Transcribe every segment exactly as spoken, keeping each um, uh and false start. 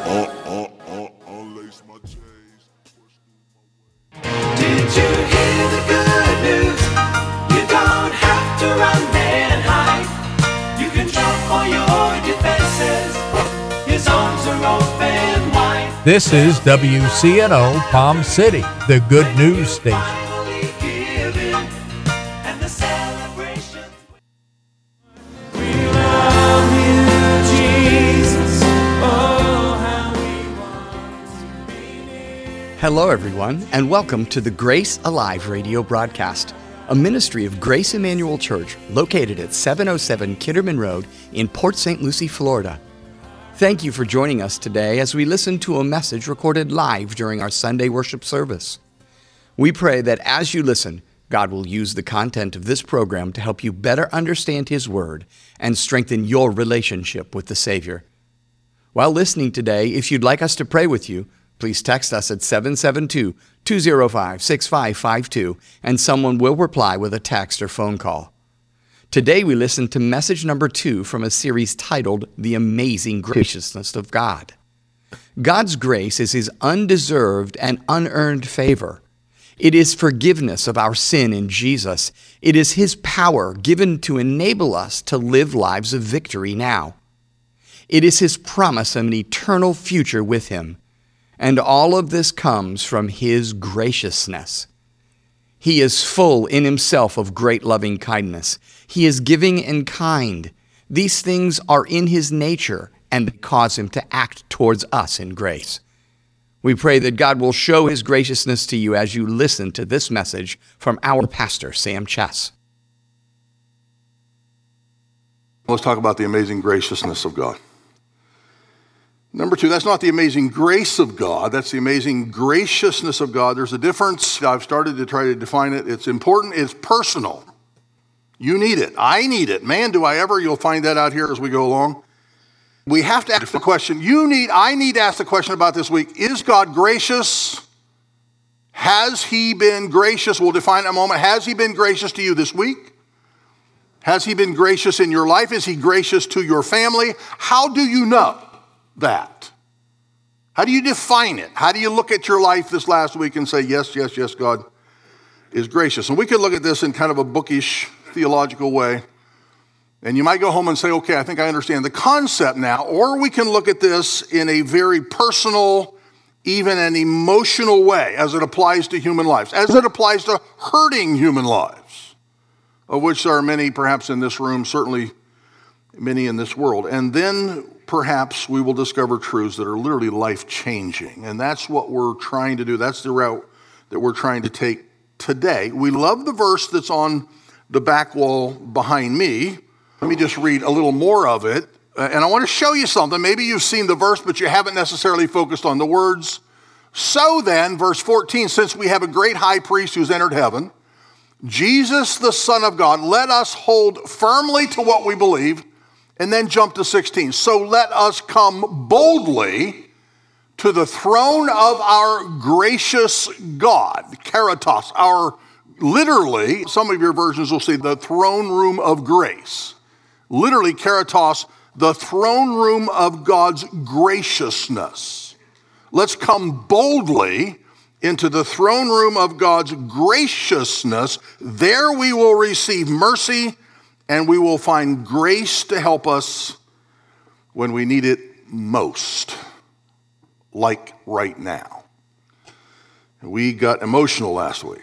Did you hear the good news? You don't have to run and hide. You can jump for your defenses. His arms are open wide. This is W C N O Palm City, the good news station. Hello, everyone, and welcome to the Grace Alive radio broadcast, a ministry of Grace Emmanuel Church located at seven oh seven Kinderman Road in Port Saint Lucie, Florida. Thank you for joining us today as we listen to a message recorded live during our Sunday worship service. We pray that as you listen, God will use the content of this program to help you better understand His Word and strengthen your relationship with the Savior. While listening today, if you'd like us to pray with you, please text us at seven seven two, two oh five, six five five two, and someone will reply with a text or phone call. Today we listen to message number two from a series titled The Amazing Graciousness of God. God's grace is His undeserved and unearned favor. It is forgiveness of our sin in Jesus. It is His power given to enable us to live lives of victory now. It is His promise of an eternal future with Him. And all of this comes from His graciousness. He is full in Himself of great loving kindness. He is giving and kind. These things are in His nature and cause Him to act towards us in grace. We pray that God will show His graciousness to you as you listen to this message from our pastor, Sam Chess. Let's talk about the amazing graciousness of God. Number two, that's not the amazing grace of God. That's the amazing graciousness of God. There's a difference. I've started to try to define it. It's important. It's personal. You need it. I need it. Man, do I ever. You'll find that out here as we go along. We have to ask the question. You need, I need to ask the question about this week. Is God gracious? Has He been gracious? We'll define in a moment. Has He been gracious to you this week? Has He been gracious in your life? Is He gracious to your family? How do you know that? How do you define it? How do you look at your life this last week and say, yes, yes, yes, God is gracious? And we could look at this in kind of a bookish theological way. And you might go home and say, okay, I think I understand the concept now. Or we can look at this in a very personal, even an emotional way as it applies to human lives, as it applies to hurting human lives, of which there are many perhaps in this room, certainly many in this world. And then perhaps we will discover truths that are literally life-changing. And that's what we're trying to do. That's the route that we're trying to take today. We love the verse that's on the back wall behind me. Let me just read a little more of it. Uh, and I want to show you something. Maybe you've seen the verse, but you haven't necessarily focused on the words. So then, verse fourteen, since we have a great high priest who's entered heaven, Jesus, the Son of God, let us hold firmly to what we believe. And then jump to sixteen. So let us come boldly to the throne of our gracious God, Caritas, our, literally, some of your versions will say the throne room of grace. Literally, Caritas, the throne room of God's graciousness. Let's come boldly into the throne room of God's graciousness. There we will receive mercy, and we will find grace to help us when we need it most, like right now. We got emotional last week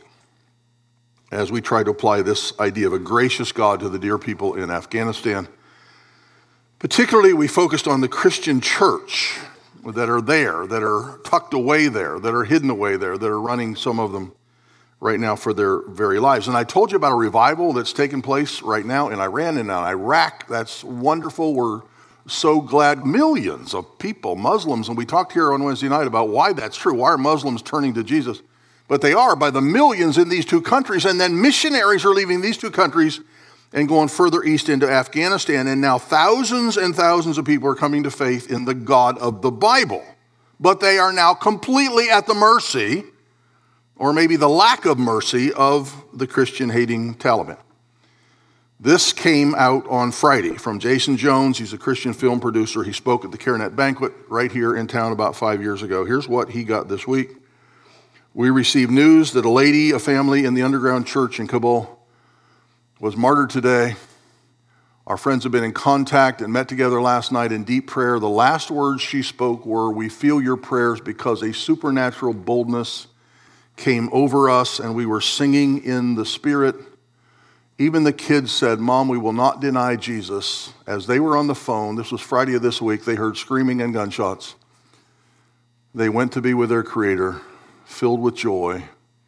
as we tried to apply this idea of a gracious God to the dear people in Afghanistan. Particularly, we focused on the Christian church that are there, that are tucked away there, that are hidden away there, that are running, some of them, right now for their very lives. And I told you about a revival that's taking place right now in Iran and in Iraq. That's wonderful. We're so glad. Millions of people, Muslims, and we talked here on Wednesday night about why that's true. Why are Muslims turning to Jesus? But they are by the millions in these two countries. And then missionaries are leaving these two countries and going further east into Afghanistan. And now thousands and thousands of people are coming to faith in the God of the Bible. But they are now completely at the mercy, or maybe the lack of mercy, of the Christian-hating Taliban. This came out on Friday from Jason Jones. He's a Christian film producer. He spoke at the CareNet banquet right here in town about five years ago. Here's what he got this week. We received news that a lady, a family in the underground church in Kabul was martyred today. Our friends have been in contact and met together last night in deep prayer. The last words she spoke were, "We feel your prayers," because a supernatural boldness came over us and we were singing in the Spirit. Even the kids said, "Mom, we will not deny Jesus." As they were on the phone, this was Friday of this week, they heard screaming and gunshots. They went to be with their Creator, filled with joy.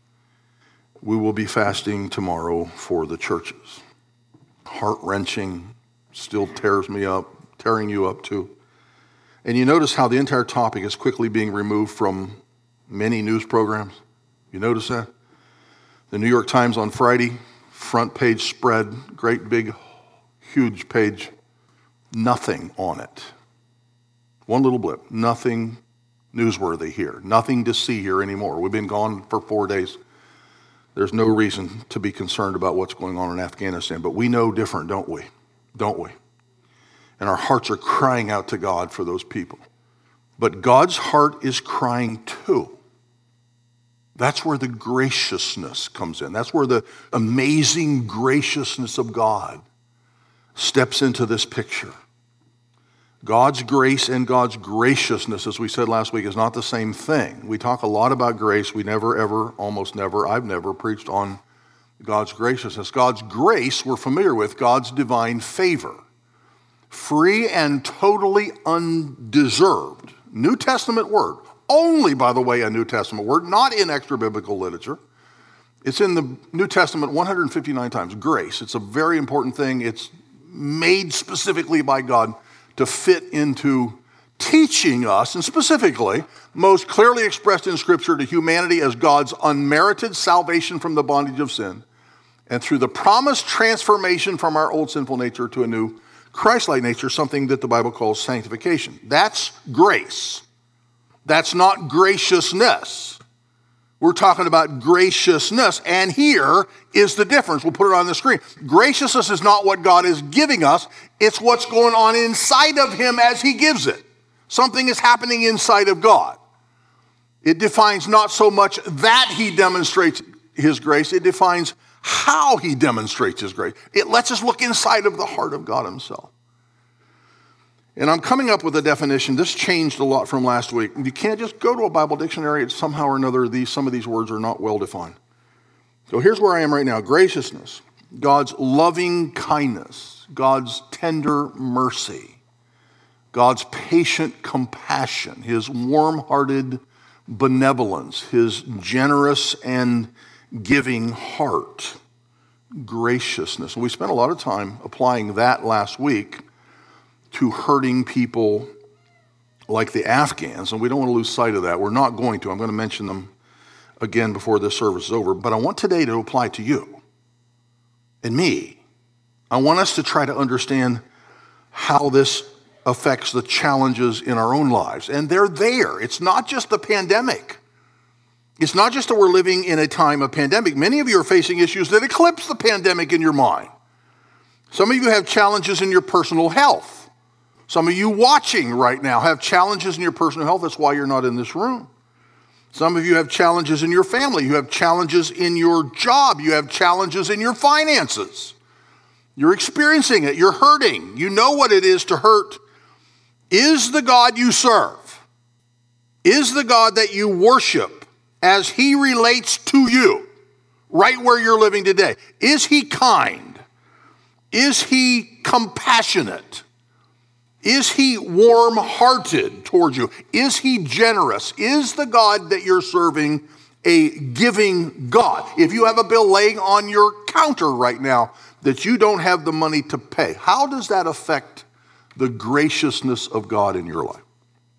We will be fasting tomorrow for the churches. Heart-wrenching, still tears me up, tearing you up too. And you notice how the entire topic is quickly being removed from many news programs? You notice that? The New York Times on Friday, front page spread, great big, huge page, nothing on it. One little blip, nothing newsworthy here, nothing to see here anymore. We've been gone for four days. There's no reason to be concerned about what's going on in Afghanistan, but we know different, don't we? Don't we? And our hearts are crying out to God for those people. But God's heart is crying too. That's where the graciousness comes in. That's where the amazing graciousness of God steps into this picture. God's grace and God's graciousness, as we said last week, is not the same thing. We talk a lot about grace. We never, ever, almost never, I've never preached on God's graciousness. God's grace, we're familiar with, God's divine favor. Free and totally undeserved. New Testament word. Only, by the way, a New Testament word, not in extra biblical literature. It's in the New Testament one hundred fifty-nine times. Grace. It's a very important thing. It's made specifically by God to fit into teaching us, and specifically, most clearly expressed in Scripture, to humanity as God's unmerited salvation from the bondage of sin, and through the promised transformation from our old sinful nature to a new Christ-like nature, something that the Bible calls sanctification. That's grace. That's not graciousness. We're talking about graciousness, and here is the difference. We'll put it on the screen. Graciousness is not what God is giving us. It's what's going on inside of him as he gives it. Something is happening inside of God. It defines not so much that he demonstrates his grace, it defines how he demonstrates his grace. It lets us look inside of the heart of God himself. And I'm coming up with a definition. This changed a lot from last week. You can't just go to a Bible dictionary. It's somehow or another, these, some of these words are not well defined. So here's where I am right now. Graciousness, God's loving kindness, God's tender mercy, God's patient compassion, his warm-hearted benevolence, his generous and giving heart, graciousness. And we spent a lot of time applying that last week to hurting people like the Afghans, and we don't want to lose sight of that. We're not going to. I'm going to mention them again before this service is over, but I want today to apply to you and me. I want us to try to understand how this affects the challenges in our own lives, and they're there. It's not just the pandemic. It's not just that we're living in a time of pandemic. Many of you are facing issues that eclipse the pandemic in your mind. Some of you have challenges in your personal health. Some of you watching right now have challenges in your personal health. That's why you're not in this room. Some of you have challenges in your family. You have challenges in your job. You have challenges in your finances. You're experiencing it. You're hurting. You know what it is to hurt. Is the God you serve, is the God that you worship as he relates to you right where you're living today, is he kind? Is he compassionate? Is he warm-hearted towards you? Is he generous? Is the God that you're serving a giving God? If you have a bill laying on your counter right now that you don't have the money to pay, how does that affect the graciousness of God in your life?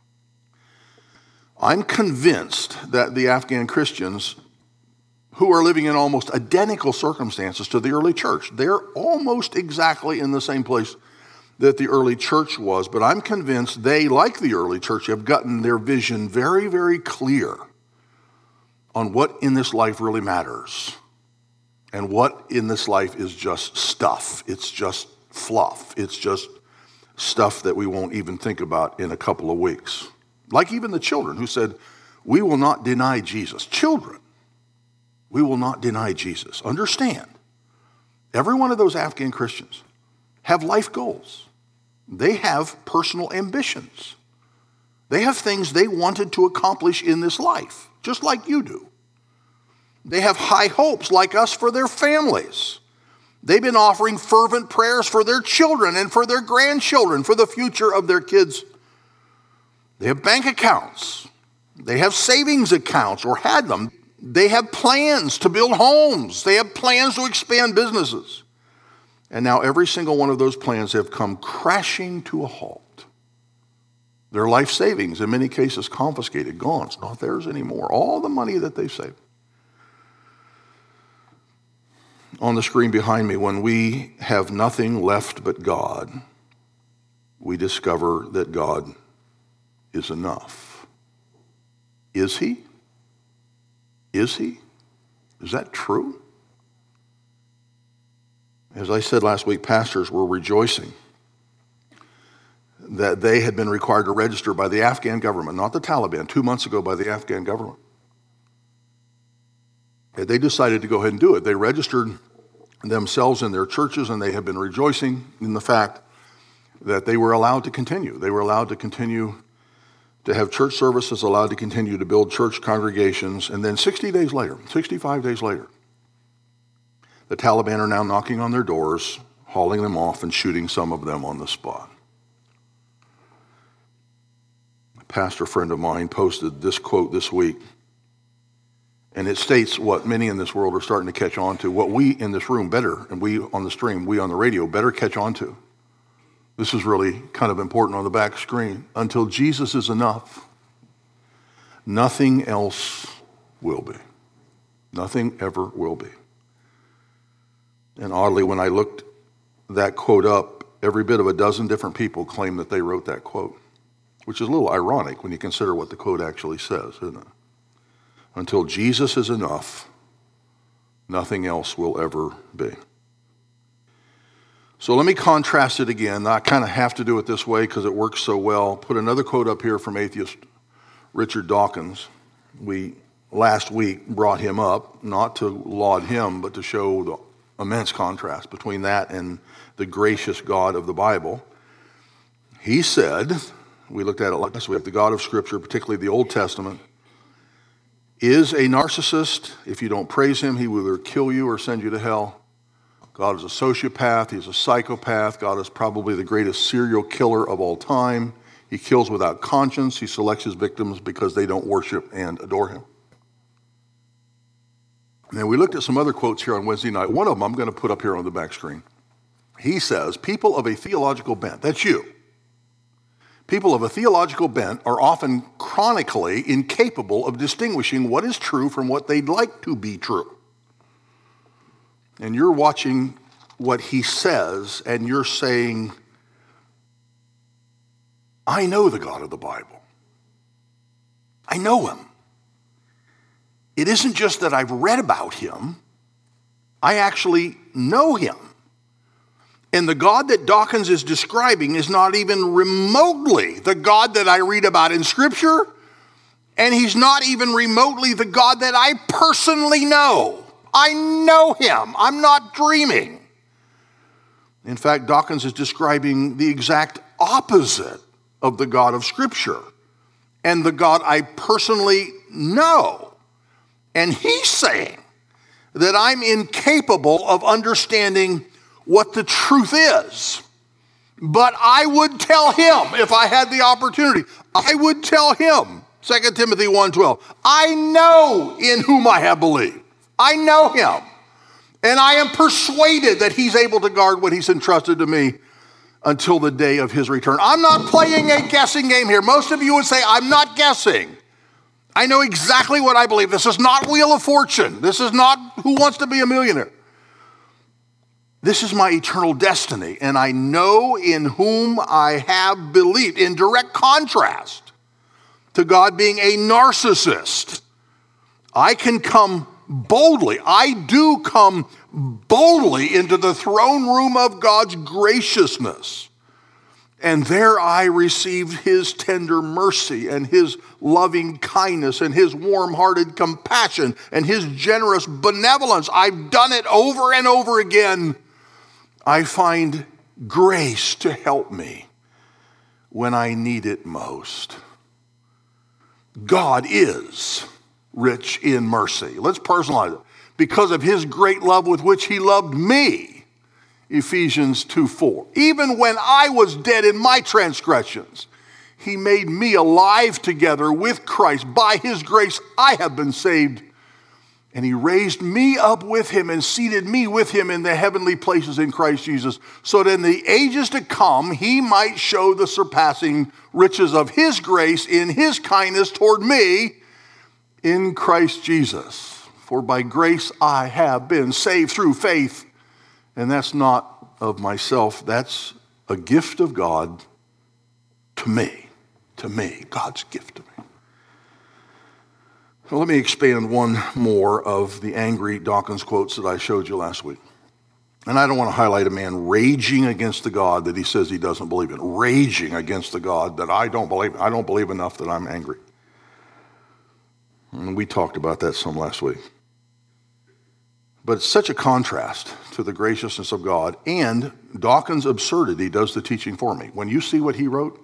I'm convinced that the Afghan Christians who are living in almost identical circumstances to the early church, they're almost exactly in the same place that the early church was, but I'm convinced they, like the early church, have gotten their vision very, very clear on what in this life really matters. And what in this life is just stuff? It's just fluff. It's just stuff that we won't even think about in a couple of weeks. Like even the children who said, we will not deny Jesus. Children, we will not deny Jesus. Understand, every one of those Afghan Christians have life goals. They have personal ambitions. They have things they wanted to accomplish in this life, just like you do. They have high hopes, like us, for their families. They've been offering fervent prayers for their children and for their grandchildren, for the future of their kids. They have bank accounts. They have savings accounts, or had them. They have plans to build homes. They have plans to expand businesses. And now every single one of those plans have come crashing to a halt. Their life savings, in many cases, confiscated, gone. It's not theirs anymore. All the money that they saved. On the screen behind me, when we have nothing left but God, we discover that God is enough. Is he? Is he? Is that true? As I said last week, pastors were rejoicing that they had been required to register by the Afghan government, not the Taliban, two months ago by the Afghan government. And they decided to go ahead and do it. They registered themselves in their churches, and they have been rejoicing in the fact that they were allowed to continue. They were allowed to continue to have church services, allowed to continue to build church congregations, and then sixty days later, sixty-five days later, the Taliban are now knocking on their doors, hauling them off and shooting some of them on the spot. A pastor friend of mine posted this quote this week, and it states what many in this world are starting to catch on to, what we in this room better, and we on the stream, we on the radio, better catch on to. This is really kind of important on the back screen. Until Jesus is enough, nothing else will be. Nothing ever will be. And oddly, when I looked that quote up, every bit of a dozen different people claim that they wrote that quote, which is a little ironic when you consider what the quote actually says, isn't it? Until Jesus is enough, nothing else will ever be. So let me contrast it again. I kind of have to do it this way because it works so well. Put another quote up here from atheist Richard Dawkins. We last week brought him up, not to laud him, but to show the immense contrast between that and the gracious God of the Bible. He said, we looked at it last week, the God of Scripture, particularly the Old Testament, is a narcissist. If you don't praise him, he will either kill you or send you to hell. God is a sociopath. He's a psychopath. God is probably the greatest serial killer of all time. He kills without conscience. He selects his victims because they don't worship and adore him. And then we looked at some other quotes here on Wednesday night. One of them I'm going to put up here on the back screen. He says, people of a theological bent, that's you. People of a theological bent are often chronically incapable of distinguishing what is true from what they'd like to be true. And you're watching what he says, and you're saying, I know the God of the Bible. I know him. It isn't just that I've read about him. I actually know him. And the God that Dawkins is describing is not even remotely the God that I read about in Scripture, and he's not even remotely the God that I personally know. I know him. I'm not dreaming. In fact, Dawkins is describing the exact opposite of the God of Scripture and the God I personally know. And he's saying that I'm incapable of understanding what the truth is. But I would tell him if I had the opportunity. I would tell him, Second Timothy one twelve, I know in whom I have believed. I know him. And I am persuaded that he's able to guard what he's entrusted to me until the day of his return. I'm not playing a guessing game here. Most of you would say, I'm not guessing. I know exactly what I believe. This is not Wheel of Fortune. This is not Who Wants to Be a Millionaire. This is my eternal destiny, and I know in whom I have believed, in direct contrast to God being a narcissist. I can come boldly. I do come boldly into the throne room of God's graciousness. And there I received his tender mercy and his loving kindness and his warm-hearted compassion and his generous benevolence. I've done it over and over again. I find grace to help me when I need it most. God is rich in mercy. Let's personalize it. Because of his great love with which he loved me. Ephesians two four. Even when I was dead in my transgressions, he made me alive together with Christ. By his grace, I have been saved. And he raised me up with him and seated me with him in the heavenly places in Christ Jesus, so that in the ages to come, he might show the surpassing riches of his grace in his kindness toward me in Christ Jesus. For by grace I have been saved through faith. And that's not of myself. That's a gift of God to me. To me. God's gift to me. So let me expand one more of the angry Dawkins quotes that I showed you last week. And I don't want to highlight a man raging against the God that he says he doesn't believe in. Raging against the God that I don't believe in. I don't believe enough that I'm angry. And we talked about that some last week. But it's such a contrast to the graciousness of God, and Dawkins' absurdity does the teaching for me. When you see what he wrote,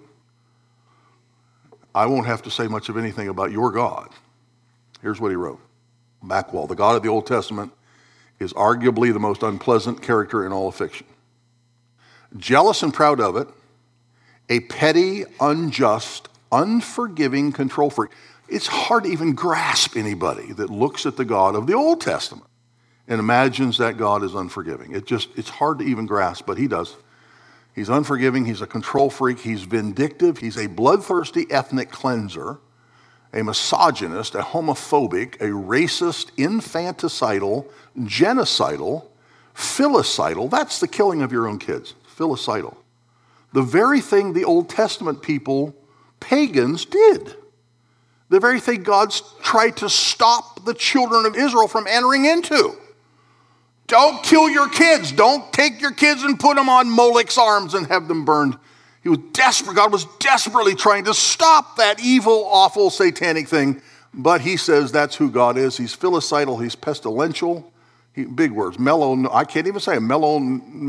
I won't have to say much of anything about your God. Here's what he wrote. Backwall, the God of the Old Testament, is arguably the most unpleasant character in all of fiction. Jealous and proud of it, a petty, unjust, unforgiving control freak. It's hard to even grasp anybody that looks at the God of the Old Testament and imagines that God is unforgiving. It just, it's hard to even grasp, but he does. He's unforgiving, he's a control freak, he's vindictive, he's a bloodthirsty ethnic cleanser, a misogynist, a homophobic, a racist, infanticidal, genocidal, filicidal. That's the killing of your own kids, filicidal. The very thing the Old Testament people, pagans, did. The very thing God's tried to stop the children of Israel from entering into. Don't kill your kids. Don't take your kids and put them on Molech's arms and have them burned. He was desperate. God was desperately trying to stop that evil, awful, satanic thing. But he says that's who God is. He's filicidal. He's pestilential. He, big words. Mellow. I can't even say it. Mellow.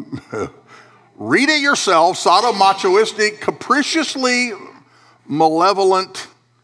Read it yourself. Sadomasochistic, capriciously malevolent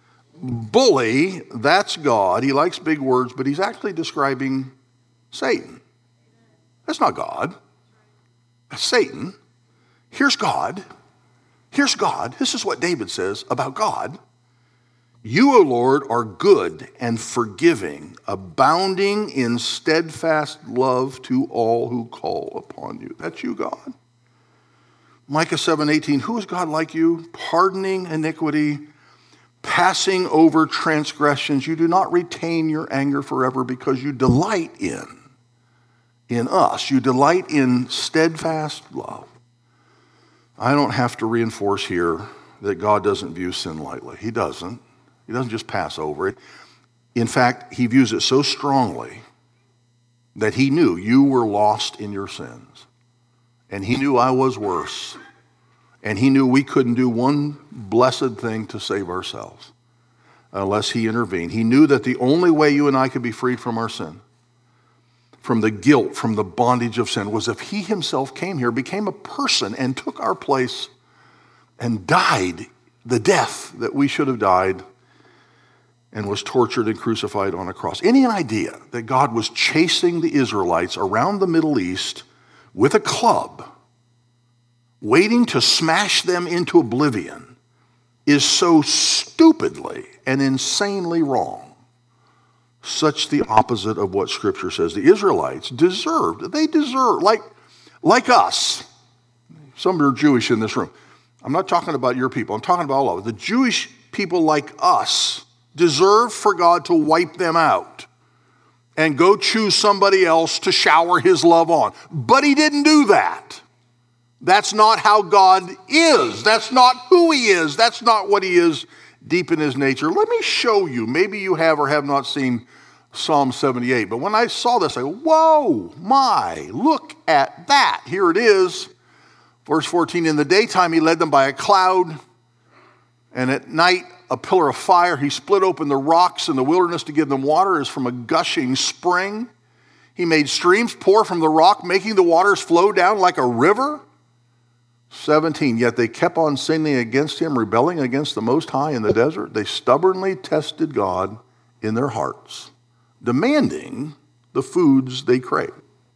bully. That's God. He likes big words, but he's actually describing Satan. That's not God. That's Satan. Here's God. Here's God. This is what David says about God. You, O Lord, are good and forgiving, abounding in steadfast love to all who call upon you. That's you, God. Micah seven eighteen, who is God like you? Pardoning iniquity, passing over transgressions. You do not retain your anger forever because you delight in, in us. You delight in steadfast love. I don't have to reinforce here that God doesn't view sin lightly. He doesn't. He doesn't just pass over it. In fact, he views it so strongly that he knew you were lost in your sins. And he knew I was worse. And he knew we couldn't do one blessed thing to save ourselves unless he intervened. He knew that the only way you and I could be freed from our sin, from the guilt, from the bondage of sin, was if he himself came here, became a person, and took our place and died the death that we should have died, and was tortured and crucified on a cross. Any idea that God was chasing the Israelites around the Middle East with a club, waiting to smash them into oblivion, is so stupidly and insanely wrong. Such the opposite of what Scripture says. The Israelites deserved, they deserve, like, like us. Some are Jewish in this room. I'm not talking about your people. I'm talking about all of us. The Jewish people like us deserve for God to wipe them out and go choose somebody else to shower his love on. But he didn't do that. That's not how God is. That's not who he is. That's not what he is deep in his nature. Let me show you. Maybe you have or have not seen Psalm seventy-eight. But when I saw this, I go, whoa, my, look at that. Here it is. Verse fourteen, in the daytime he led them by a cloud, and at night a pillar of fire. He split open the rocks in the wilderness to give them water as from a gushing spring. He made streams pour from the rock, making the waters flow down like a river. seventeen, yet they kept on sinning against him, rebelling against the Most High in the desert. They stubbornly tested God in their hearts, demanding the foods they crave.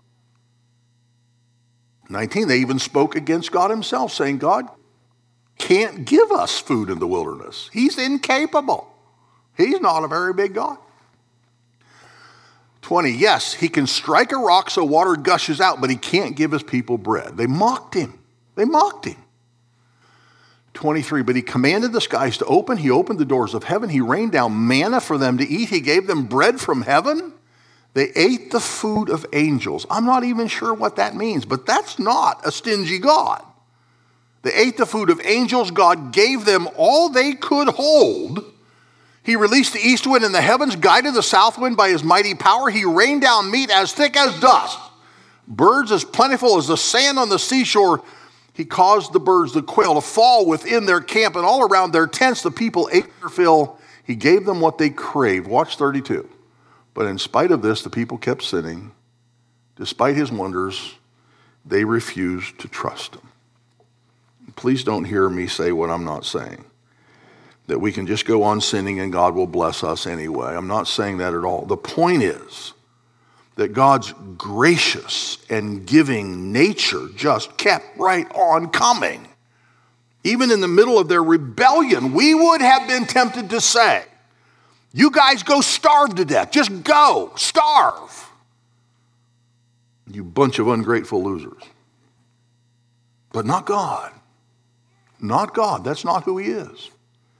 nineteen, they even spoke against God himself, saying, God can't give us food in the wilderness. He's incapable. He's not a very big God. twenty, yes, he can strike a rock so water gushes out, but he can't give his people bread. They mocked him. They mocked him. twenty-three, but he commanded the skies to open. He opened the doors of heaven. He rained down manna for them to eat. He gave them bread from heaven. They ate the food of angels. I'm not even sure what that means, but that's not a stingy God. They ate the food of angels. God gave them all they could hold. He released the east wind in the heavens, guided the south wind by his mighty power. He rained down meat as thick as dust, birds as plentiful as the sand on the seashore. He caused the birds, the quail, to fall within their camp, and all around their tents the people ate their fill. He gave them what they craved. Watch thirty-two. But in spite of this, the people kept sinning. Despite his wonders, they refused to trust him. Please don't hear me say what I'm not saying, that we can just go on sinning and God will bless us anyway. I'm not saying that at all. The point is that God's gracious and giving nature just kept right on coming. Even in the middle of their rebellion, we would have been tempted to say, you guys go starve to death. Just go, starve. You bunch of ungrateful losers. But not God. Not God. That's not who he is.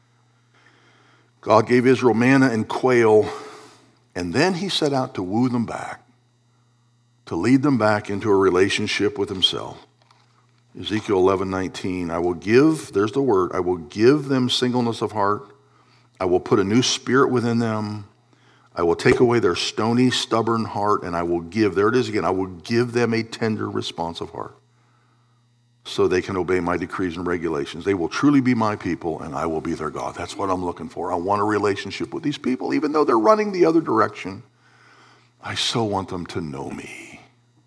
God gave Israel manna and quail, and then he set out to woo them back, to lead them back into a relationship with himself. Ezekiel eleven nineteen, I will give, there's the word, I will give them singleness of heart. I will put a new spirit within them. I will take away their stony, stubborn heart, and I will give, there it is again, I will give them a tender, responsive heart so they can obey my decrees and regulations. They will truly be my people, and I will be their God. That's what I'm looking for. I want a relationship with these people, even though they're running the other direction. I so want them to know me.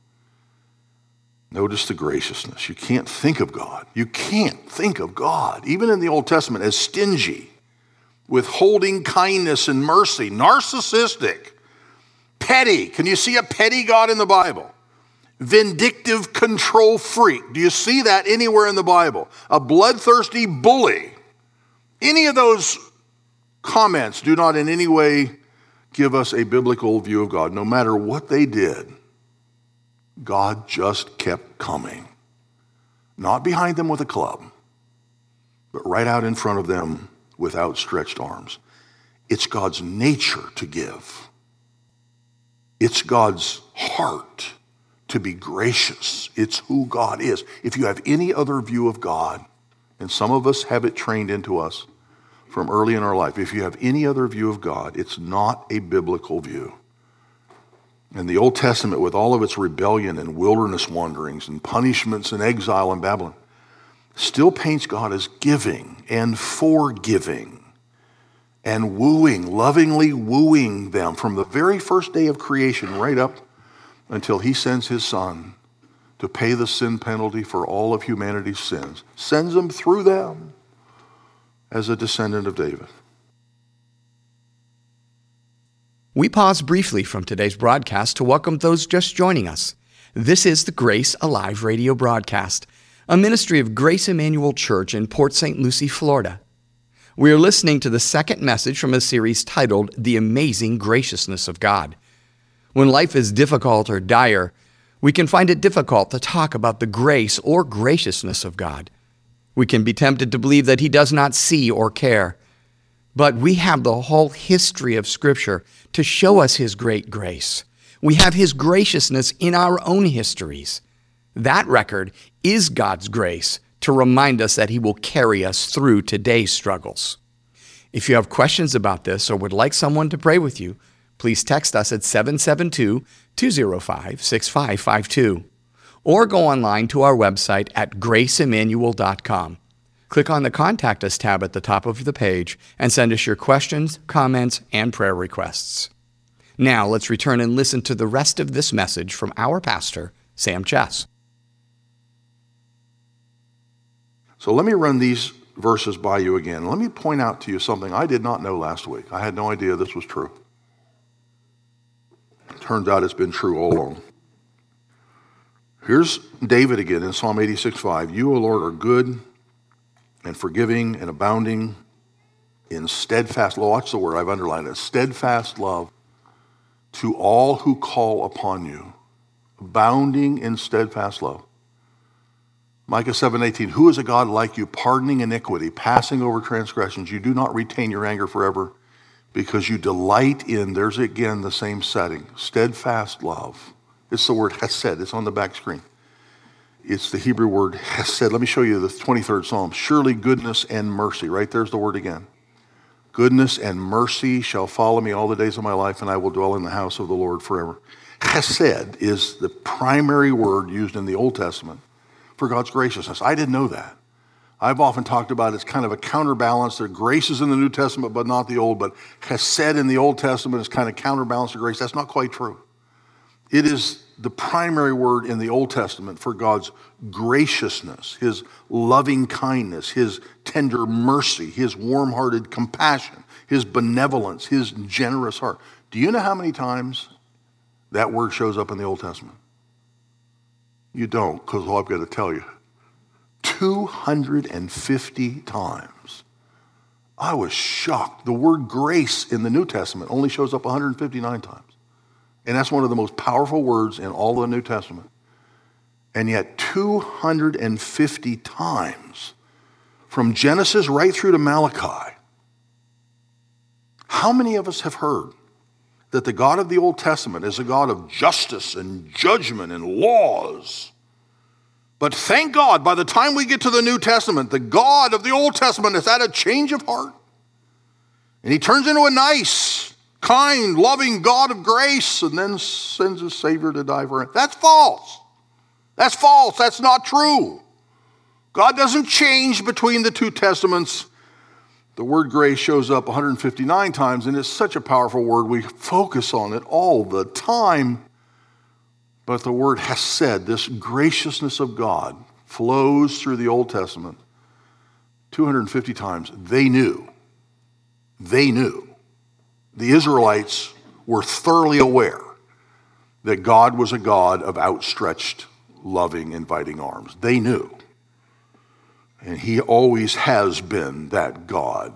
Notice the graciousness. You can't think of God. You can't think of God, even in the Old Testament, as stingy, withholding kindness and mercy, narcissistic, petty. Can you see a petty God in the Bible? Vindictive control freak. Do you see that anywhere in the Bible? A bloodthirsty bully. Any of those comments do not in any way give us a biblical view of God. No matter what they did, God just kept coming. Not behind them with a club, but right out in front of them with outstretched arms. It's God's nature to give. It's God's heart to be gracious. It's who God is. If you have any other view of God, and some of us have it trained into us from early in our life, if you have any other view of God, it's not a biblical view. And the Old Testament, with all of its rebellion and wilderness wanderings and punishments and exile in Babylon, still paints God as giving and forgiving and wooing, lovingly wooing them from the very first day of creation right up until he sends his son to pay the sin penalty for all of humanity's sins. Sends them through them as a descendant of David. We pause briefly from today's broadcast to welcome those just joining us. This is the Grace Alive radio broadcast, a ministry of Grace Emmanuel Church in Port Saint Lucie, Florida. We are listening to the second message from a series titled The Amazing Graciousness of God. When life is difficult or dire, we can find it difficult to talk about the grace or graciousness of God. We can be tempted to believe that he does not see or care. But we have the whole history of Scripture to show us his great grace. We have his graciousness in our own histories. That record is God's grace to remind us that he will carry us through today's struggles. If you have questions about this or would like someone to pray with you, please text us at seven seven two, two zero five, six five five two or go online to our website at grace emmanuel dot com. Click on the Contact Us tab at the top of the page and send us your questions, comments, and prayer requests. Now let's return and listen to the rest of this message from our pastor, Sam Chess. So let me run these verses by you again. Let me point out to you something I did not know last week. I had no idea this was true. Turns out it's been true all along. Here's David again in Psalm eighty-six five. You, O Lord, are good and forgiving and abounding in steadfast love. Watch the word, I've underlined it. Steadfast love to all who call upon you. Abounding in steadfast love. Micah seven eighteen, who is a God like you, pardoning iniquity, passing over transgressions? You do not retain your anger forever because you delight in, there's again the same setting, steadfast love. It's the word hesed. It's on the back screen. It's the Hebrew word hesed. Let me show you the twenty-third Psalm. Surely goodness and mercy. Right there's the word again. Goodness and mercy shall follow me all the days of my life, and I will dwell in the house of the Lord forever. Hesed is the primary word used in the Old Testament for God's graciousness. I didn't know that. I've often talked about it as kind of a counterbalance. There are graces in the New Testament, but not the Old. But hesed in the Old Testament is kind of counterbalance to grace. That's not quite true. It is the primary word in the Old Testament for God's graciousness, his loving kindness, his tender mercy, his warm-hearted compassion, his benevolence, his generous heart. Do you know how many times that word shows up in the Old Testament? You don't, because all I've got to tell you. two hundred fifty times. I was shocked. The word grace in the New Testament only shows up one hundred fifty-nine times. And that's one of the most powerful words in all of the New Testament. And yet two hundred fifty times, from Genesis right through to Malachi. How many of us have heard that the God of the Old Testament is a God of justice and judgment and laws? But thank God, by the time we get to the New Testament, the God of the Old Testament has had a change of heart. And he turns into a nice, kind, loving God of grace and then sends his Savior to die for it. That's false. That's false. That's not true. God doesn't change between the two testaments. The word grace shows up one hundred fifty-nine times, and it's such a powerful word. We focus on it all the time. But the word hesed, this graciousness of God, flows through the Old Testament two hundred fifty times. They knew. They knew. The Israelites were thoroughly aware that God was a God of outstretched, loving, inviting arms. They knew. And he always has been that God.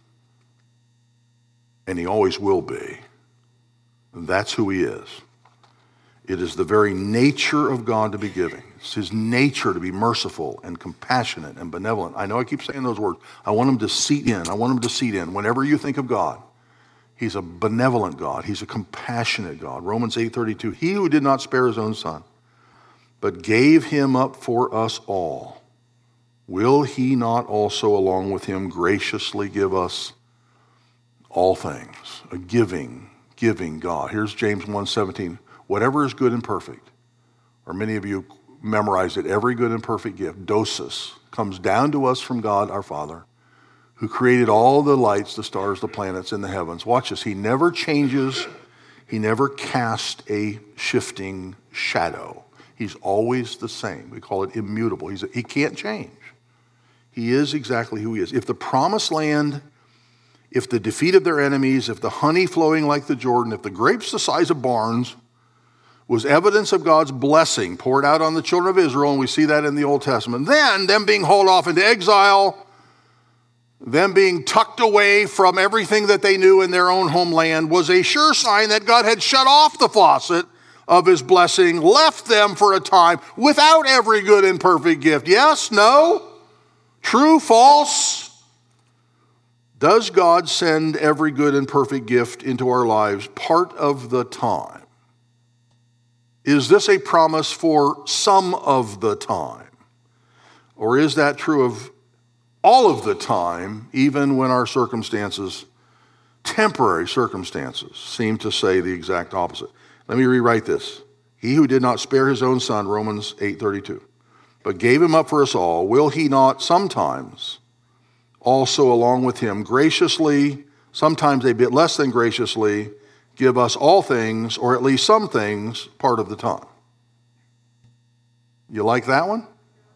And he always will be. And that's who he is. It is the very nature of God to be giving. It's his nature to be merciful and compassionate and benevolent. I know I keep saying those words. I want them to seat in. I want them to seat in. Whenever you think of God, he's a benevolent God. He's a compassionate God. Romans eight thirty-two, he who did not spare his own son, but gave him up for us all, will he not also along with him graciously give us all things? A giving, giving God. Here's James one seventeen. Whatever is good and perfect, or many of you memorized it, every good and perfect gift, dosis, comes down to us from God our Father, who created all the lights, the stars, the planets in the heavens. Watch this. He never changes. He never casts a shifting shadow. He's always the same. We call it immutable. He's, he can't change. He is exactly who he is. If the promised land, if the defeat of their enemies, if the honey flowing like the Jordan, if the grapes the size of barns was evidence of God's blessing poured out on the children of Israel, and we see that in the Old Testament, then them being hauled off into exile, them being tucked away from everything that they knew in their own homeland was a sure sign that God had shut off the faucet of his blessing, left them for a time without every good and perfect gift. Yes? No? True? False? Does God send every good and perfect gift into our lives part of the time? Is this a promise for some of the time? Or is that true of all of the time, even when our circumstances temporary circumstances seem to say the exact opposite. Let me rewrite this. He who did not spare his own son, Romans eight thirty-two, but gave him up for us all, will he not sometimes also along with him graciously, sometimes a bit less than graciously, give us all things, or at least some things, part of the time? You like that one?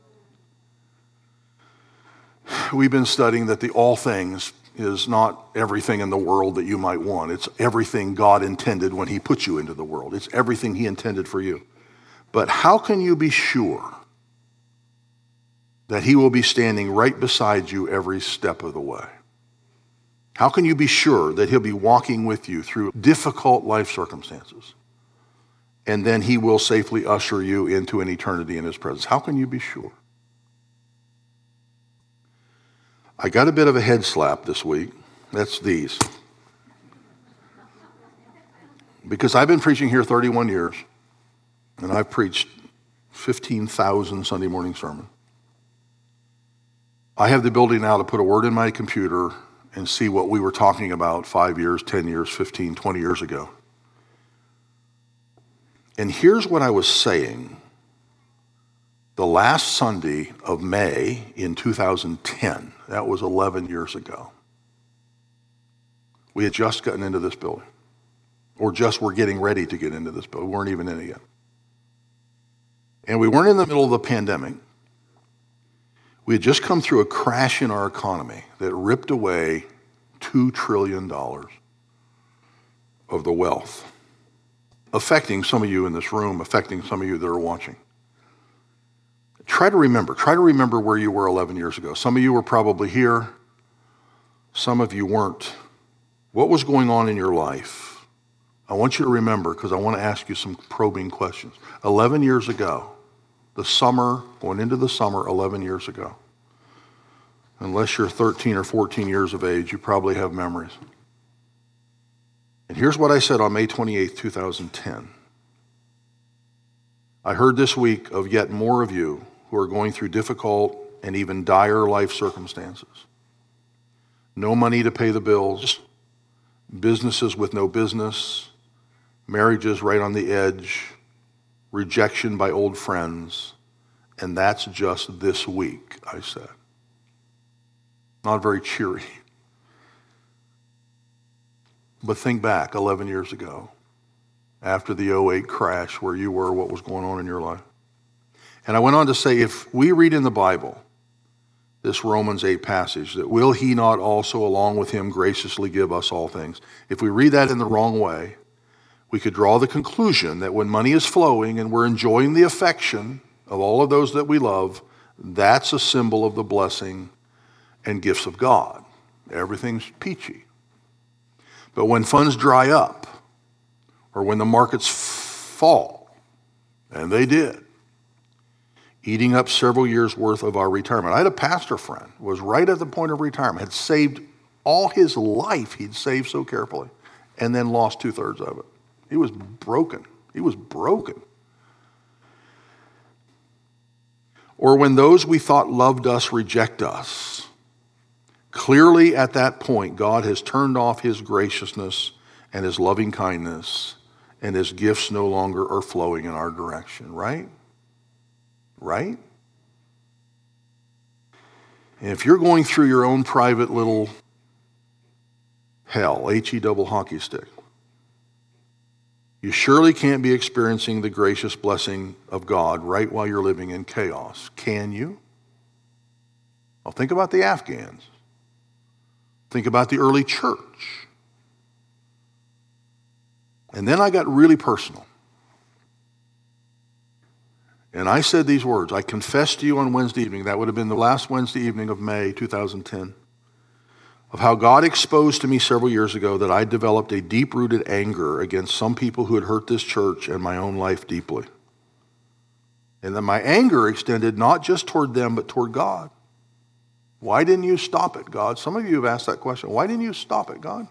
We've been studying that the all things is not everything in the world that you might want. It's everything God intended when he put you into the world. It's everything he intended for you. But how can you be sure that he will be standing right beside you every step of the way? How can you be sure that he'll be walking with you through difficult life circumstances, and then he will safely usher you into an eternity in his presence? How can you be sure? I got a bit of a head slap this week. That's these. Because I've been preaching here thirty-one years, and I've preached fifteen thousand Sunday morning sermons. I have the ability now to put a word in my computer and see what we were talking about five years, ten years, fifteen, twenty years ago. And here's what I was saying the last Sunday of May in two thousand ten. That was eleven years ago. We had just gotten into this building, or just were getting ready to get into this building. We weren't even in it yet. And we weren't in the middle of the pandemic. We had just come through a crash in our economy that ripped away two trillion dollars of the wealth, affecting some of you in this room, affecting some of you that are watching. Try to remember. Try to remember where you were eleven years ago. Some of you were probably here. Some of you weren't. What was going on in your life? I want you to remember, because I want to ask you some probing questions. eleven years ago, the summer, going into the summer eleven years ago. Unless you're thirteen or fourteen years of age, you probably have memories. And here's what I said on May twenty-eighth, two thousand ten. I heard this week of yet more of you who are going through difficult and even dire life circumstances. No money to pay the bills, businesses with no business, marriages right on the edge, rejection by old friends, and that's just this week, I said. Not very cheery. But think back eleven years ago, after the oh eight crash, where you were, what was going on in your life. And I went on to say, if we read in the Bible, this Romans eight passage, that will he not also along with him graciously give us all things? If we read that in the wrong way, we could draw the conclusion that when money is flowing and we're enjoying the affection of all of those that we love, that's a symbol of the blessing and gifts of God. Everything's peachy. But when funds dry up, or when the markets fall, and they did, eating up several years' worth of our retirement. I had a pastor friend who was right at the point of retirement, had saved all his life, he'd saved so carefully, and then lost two-thirds of it. He was broken. He was broken. Or when those we thought loved us reject us. Clearly at that point, God has turned off his graciousness and his loving kindness, and his gifts no longer are flowing in our direction, right? Right? And if you're going through your own private little hell, H-E double hockey stick, you surely can't be experiencing the gracious blessing of God right while you're living in chaos, can you? Well, think about the Afghans. Think about the early church. And then I got really personal. And I said these words. I confessed to you on Wednesday evening, that would have been the last Wednesday evening of May two thousand ten, of how God exposed to me several years ago that I developed a deep-rooted anger against some people who had hurt this church and my own life deeply. And that my anger extended not just toward them, but toward God. Why didn't you stop it, God? Some of you have asked that question. Why didn't you stop it, God?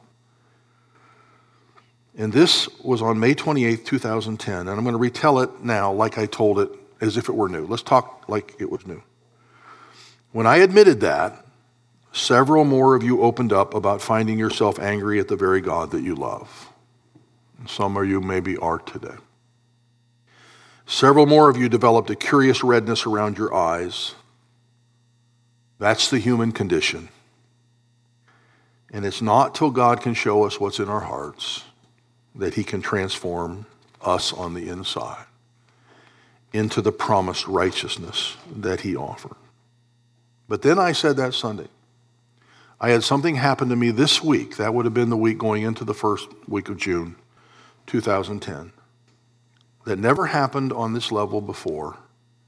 And this was on May twenty-eighth, two thousand ten. And I'm going to retell it now like I told it as if it were new. Let's talk like it was new. When I admitted that, several more of you opened up about finding yourself angry at the very God that you love. And some of you maybe are today. Several more of you developed a curious redness around your eyes. That's the human condition. And it's not till God can show us what's in our hearts that he can transform us on the inside into the promised righteousness that he offered. But then I said that Sunday, I had something happen to me this week. That would have been the week going into the first week of June, two thousand ten. That never happened on this level before.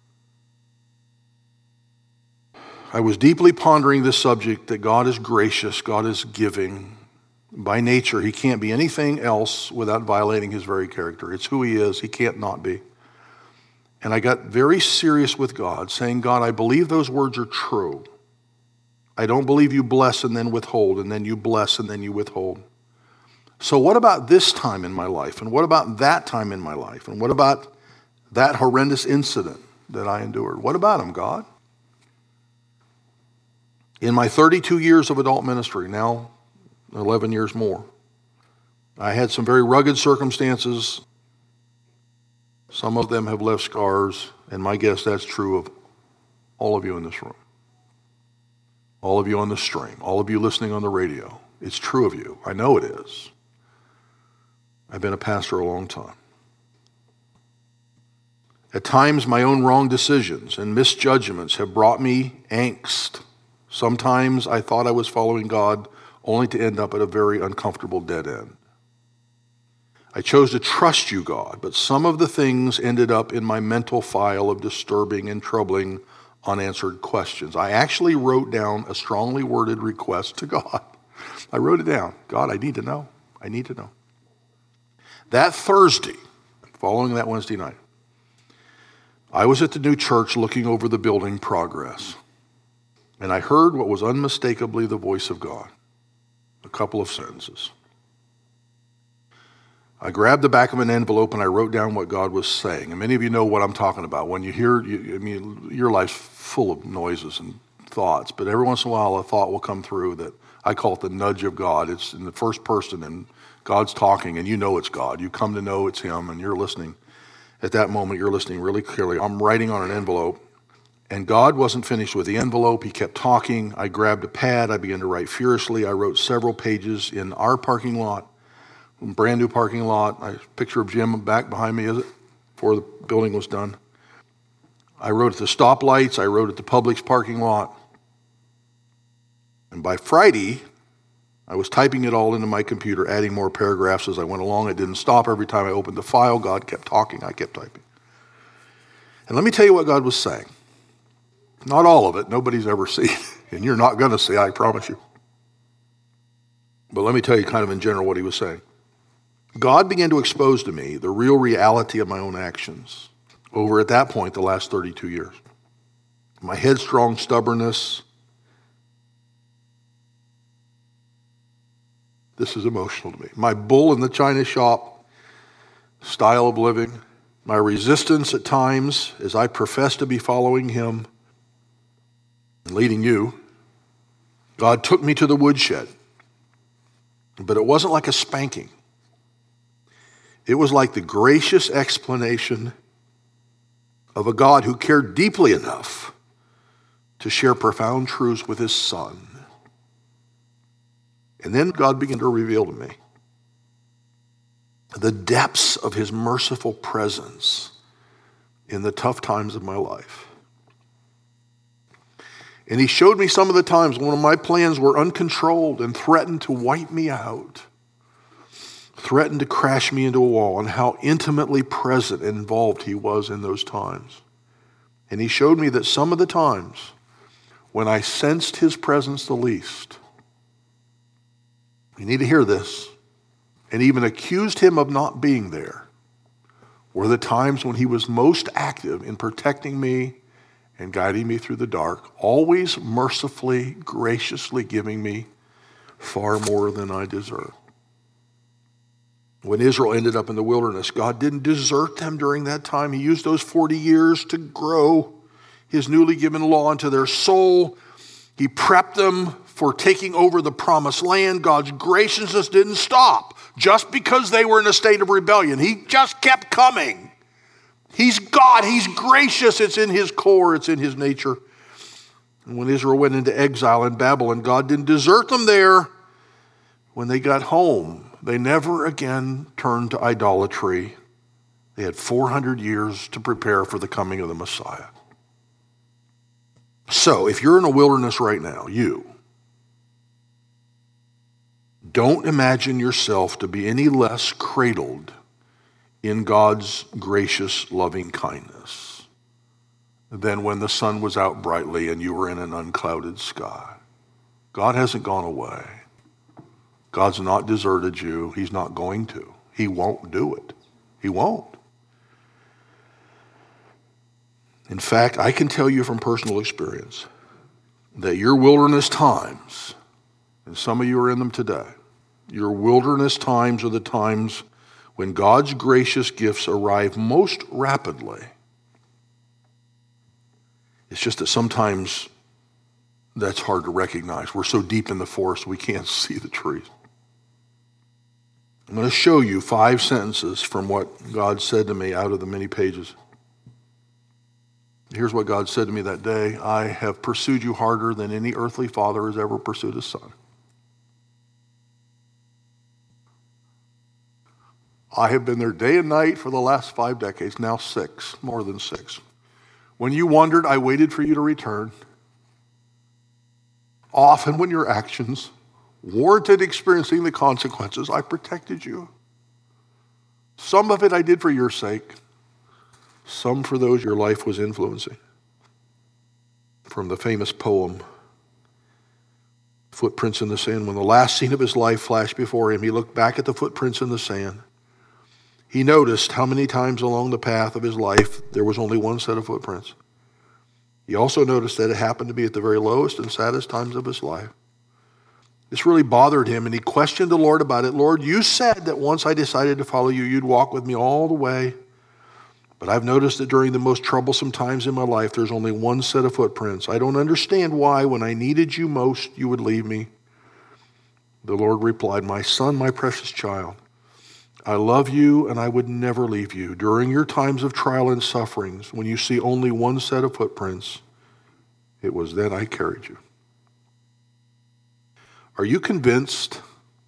I was deeply pondering this subject that God is gracious, God is giving. By nature, he can't be anything else without violating his very character. It's who he is. He can't not be. And I got very serious with God, saying, God, I believe those words are true. I don't believe you bless and then withhold, and then you bless and then you withhold. So what about this time in my life? And what about that time in my life? And what about that horrendous incident that I endured? What about them, God? In my thirty-two years of adult ministry, now eleven years more, I had some very rugged circumstances. Some of them have left scars, and my guess that's true of all of you in this room. All of you on the stream, all of you listening on the radio. It's true of you. I know it is. I've been a pastor a long time. At times, my own wrong decisions and misjudgments have brought me angst. Sometimes I thought I was following God only to end up at a very uncomfortable dead end. I chose to trust you, God, but some of the things ended up in my mental file of disturbing and troubling unanswered questions. I actually wrote down a strongly worded request to God. I wrote it down. God, I need to know. I need to know. That Thursday, following that Wednesday night, I was at the new church looking over the building progress, and I heard what was unmistakably the voice of God, a couple of sentences. I grabbed the back of an envelope and I wrote down what God was saying. And many of you know what I'm talking about. When you hear, you, I mean, your life's full of noises and thoughts, but every once in a while a thought will come through that I call it the nudge of God. It's in the first person and God's talking and you know it's God. You come to know it's him and you're listening. At that moment, you're listening really clearly. I'm writing on an envelope and God wasn't finished with the envelope. He kept talking. I grabbed a pad. I began to write furiously. I wrote several pages in our parking lot. Brand new parking lot. A picture of Jim back behind me, is it? Before the building was done. I wrote at the stoplights. I wrote at the Publix parking lot. And by Friday, I was typing it all into my computer, adding more paragraphs as I went along. It didn't stop every time I opened the file. God kept talking. I kept typing. And let me tell you what God was saying. Not all of it. Nobody's ever seen it. And you're not going to see, I promise you. But let me tell you kind of in general what he was saying. God began to expose to me the real reality of my own actions over, at that point, the last thirty-two years. My headstrong stubbornness. This is emotional to me. My bull in the china shop style of living. My resistance at times as I profess to be following him and leading you. God took me to the woodshed. But it wasn't like a spanking. It was like the gracious explanation of a God who cared deeply enough to share profound truths with his son. And then God began to reveal to me the depths of his merciful presence in the tough times of my life. And he showed me some of the times when my plans were uncontrolled and threatened to wipe me out, threatened to crash me into a wall, and how intimately present and involved he was in those times. And he showed me that some of the times when I sensed his presence the least, you need to hear this, and even accused him of not being there, were the times when he was most active in protecting me and guiding me through the dark, always mercifully, graciously giving me far more than I deserve. When Israel ended up in the wilderness, God didn't desert them during that time. He used those forty years to grow his newly given law into their soul. He prepped them for taking over the promised land. God's graciousness didn't stop just because they were in a state of rebellion. He just kept coming. He's God. He's gracious. It's in his core. It's in his nature. And when Israel went into exile in Babylon, God didn't desert them there. When they got home, they never again turned to idolatry. They had four hundred years to prepare for the coming of the Messiah. So, if you're in a wilderness right now, you, don't imagine yourself to be any less cradled in God's gracious, loving kindness than when the sun was out brightly and you were in an unclouded sky. God hasn't gone away. God's not deserted you. He's not going to. He won't do it. He won't. In fact, I can tell you from personal experience that your wilderness times, and some of you are in them today, your wilderness times are the times when God's gracious gifts arrive most rapidly. It's just that sometimes that's hard to recognize. We're so deep in the forest we can't see the trees. I'm going to show you five sentences from what God said to me out of the many pages. Here's what God said to me that day. I have pursued you harder than any earthly father has ever pursued his son. I have been there day and night for the last five decades, now six, more than six. When you wandered, I waited for you to return. Often when your actions warranted experiencing the consequences, I protected you. Some of it I did for your sake, some for those your life was influencing. From the famous poem, Footprints in the Sand, when the last scene of his life flashed before him, he looked back at the footprints in the sand. He noticed how many times along the path of his life there was only one set of footprints. He also noticed that it happened to be at the very lowest and saddest times of his life. This really bothered him, and he questioned the Lord about it. Lord, you said that once I decided to follow you, you'd walk with me all the way. But I've noticed that during the most troublesome times in my life, there's only one set of footprints. I don't understand why, when I needed you most, you would leave me. The Lord replied, my son, my precious child, I love you and I would never leave you. During your times of trial and sufferings, when you see only one set of footprints, it was then I carried you. Are you convinced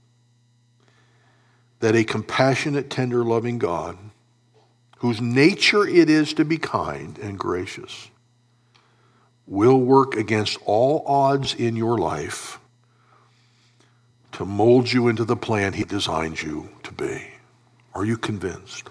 that a compassionate, tender, loving God, whose nature it is to be kind and gracious, will work against all odds in your life to mold you into the plan he designed you to be? Are you convinced?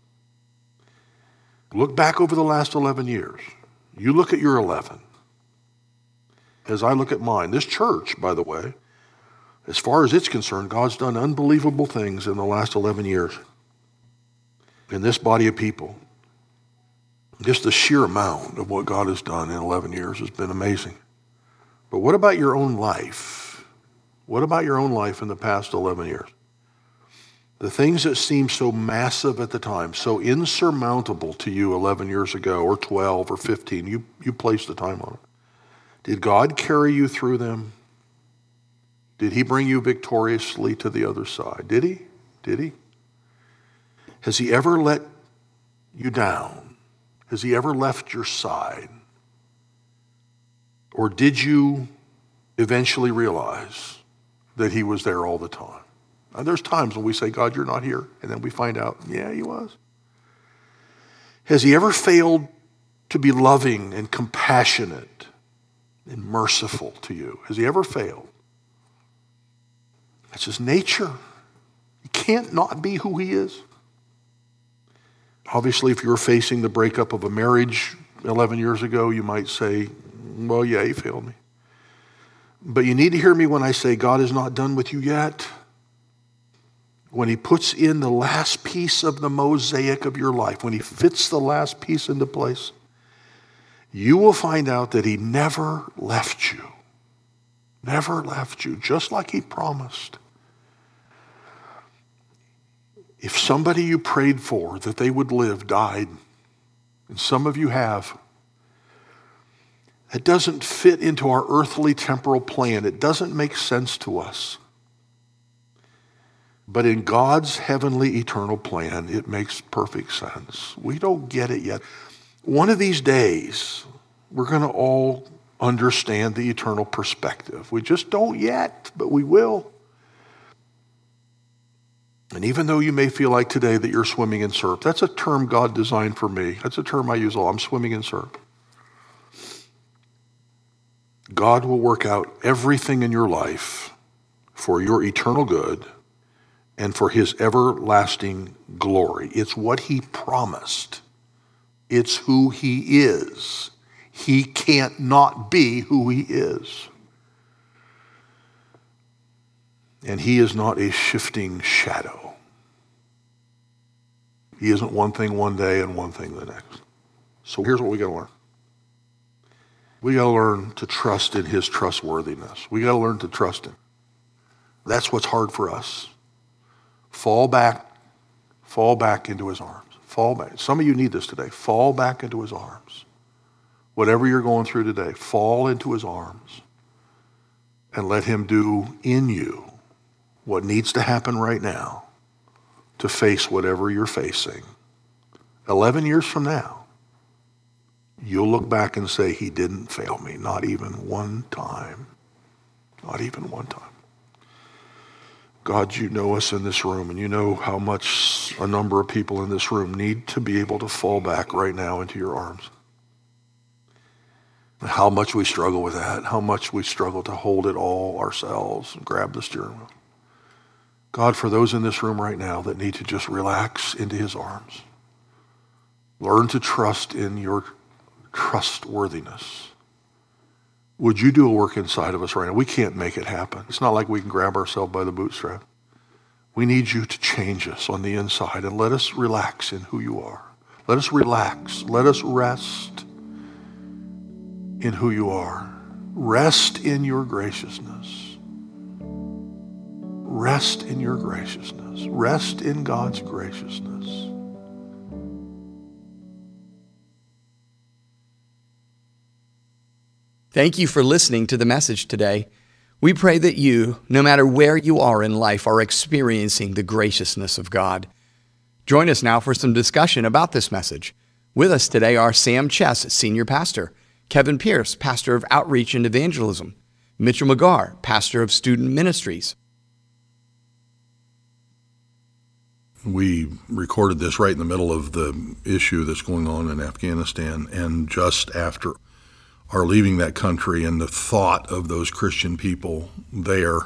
Look back over the last eleven years. You look at your eleven. As I look at mine. This church, by the way, as far as it's concerned, God's done unbelievable things in the last eleven years. In this body of people, just the sheer amount of what God has done in eleven years has been amazing. But what about your own life? What about your own life in the past eleven years? The things that seemed so massive at the time, so insurmountable to you eleven years ago, or twelve, or fifteen, you, you placed the time on it. Did God carry you through them? Did he bring you victoriously to the other side? Did he? Did he? Has he ever let you down? Has he ever left your side? Or did you eventually realize that he was there all the time? Now, there's times when we say, God, you're not here. And then we find out, yeah, he was. Has he ever failed to be loving and compassionate and merciful to you? Has he ever failed? That's his nature. He can't not be who he is. Obviously, if you were facing the breakup of a marriage eleven years ago, you might say, well, yeah, he failed me. But you need to hear me when I say God is not done with you yet. When he puts in the last piece of the mosaic of your life, when he fits the last piece into place, you will find out that he never left you. Never left you, just like he promised. If somebody you prayed for that they would live died, and some of you have, It doesn't fit into our earthly temporal plan. It doesn't make sense to us. But in God's heavenly eternal plan, it makes perfect sense. We don't get it yet. One of these days, we're going to all understand the eternal perspective. We just don't yet, but we will. And even though you may feel like today that you're swimming in syrup, that's a term God designed for me. That's a term I use all. I'm swimming in syrup. God will work out everything in your life for your eternal good and for his everlasting glory. It's what he promised. It's who he is. He can't not be who he is. And he is not a shifting shadow. He isn't one thing one day and one thing the next. So here's what we got to learn. We got to learn to trust in his trustworthiness. We got to learn to trust him. That's what's hard for us. Fall back, fall back into his arms. Fall back. Some of you need this today. Fall back into his arms. Whatever you're going through today, fall into his arms and let him do in you what needs to happen right now to face whatever you're facing. Eleven years from now, you'll look back and say, he didn't fail me, not even one time. Not even one time. God, you know us in this room, and you know how much a number of people in this room need to be able to fall back right now into your arms. How much we struggle with that, how much we struggle to hold it all ourselves and grab the steering wheel. God, for those in this room right now that need to just relax into his arms, learn to trust in your trustworthiness. Would you do a work inside of us right now? We can't make it happen. It's not like we can grab ourselves by the bootstrap. We need you to change us on the inside and let us relax in who you are. Let us relax. Let us rest in who you are. Rest in your graciousness. Rest in your graciousness. Rest in God's graciousness. Thank you for listening to the message today. We pray that you, no matter where you are in life, are experiencing the graciousness of God. Join us now for some discussion about this message. With us today are Sam Chess, Senior Pastor, Kevin Pierce, Pastor of Outreach and Evangelism, Mitchell McGarr, Pastor of Student Ministries. We recorded this right in the middle of the issue that's going on in Afghanistan, and just after our leaving that country and the thought of those Christian people there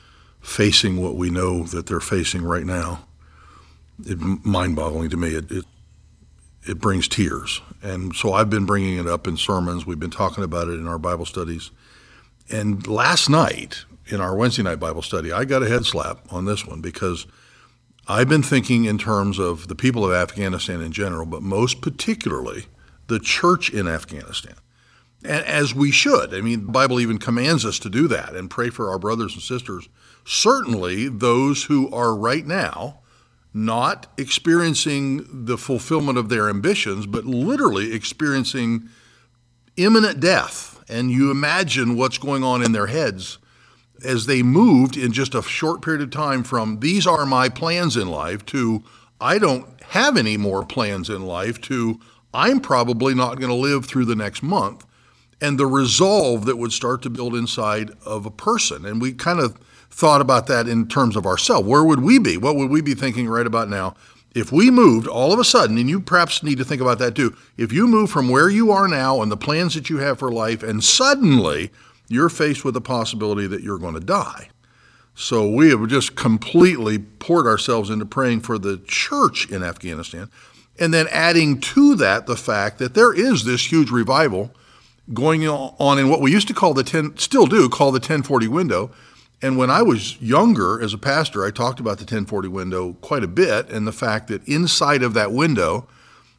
facing what we know that they're facing right now, it's mind-boggling to me. It, it it brings tears. And so I've been bringing it up in sermons. We've been talking about it in our Bible studies. And last night, in our Wednesday night Bible study, I got a head slap on this one because I've been thinking in terms of the people of Afghanistan in general, but most particularly the church in Afghanistan. And as we should. I mean, the Bible even commands us to do that and pray for our brothers and sisters. Certainly those who are right now not experiencing the fulfillment of their ambitions, but literally experiencing imminent death. And you imagine what's going on in their heads as they moved in just a short period of time from these are my plans in life to I don't have any more plans in life to I'm probably not going to live through the next month. And the resolve that would start to build inside of a person. And we kind of thought about that in terms of ourselves. Where would we be? What would we be thinking right about now? If we moved all of a sudden, and you perhaps need to think about that too, if you move from where you are now and the plans that you have for life, and suddenly you're faced with the possibility that you're going to die. So we have just completely poured ourselves into praying for the church in Afghanistan, and then adding to that the fact that there is this huge revival going on in what we used to call the ten, still do call the ten forty window. And when I was younger as a pastor, I talked about the ten forty window quite a bit, and the fact that inside of that window,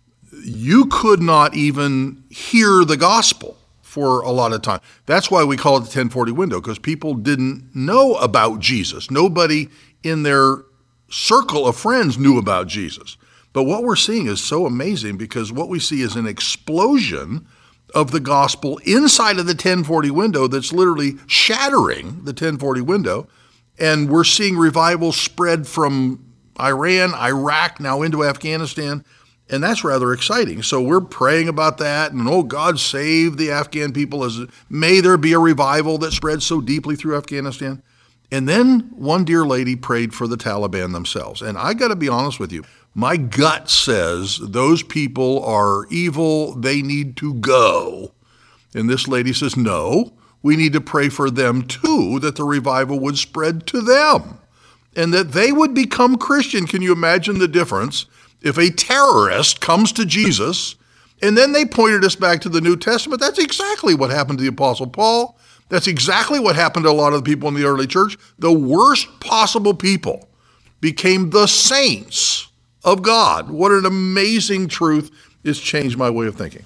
you could not even hear the gospel for a lot of time. That's why we call it the ten forty window, because people didn't know about Jesus. Nobody in their circle of friends knew about Jesus. But what we're seeing is so amazing, because what we see is an explosion of the gospel inside of the ten forty window that's literally shattering the ten forty window. And we're seeing revival spread from Iran, Iraq, now into Afghanistan. And that's rather exciting. So we're praying about that. And, oh, God save the Afghan people. As may there be a revival that spreads so deeply through Afghanistan. And then one dear lady prayed for the Taliban themselves. And I got to be honest with you. My gut says those people are evil. They need to go. And this lady says, no, we need to pray for them too, that the revival would spread to them and that they would become Christian. Can you imagine the difference? If a terrorist comes to Jesus, and then they pointed us back to the New Testament, that's exactly what happened to the Apostle Paul. That's exactly what happened to a lot of the people in the early church. The worst possible people became the saints of God. What an amazing truth. It's changed my way of thinking.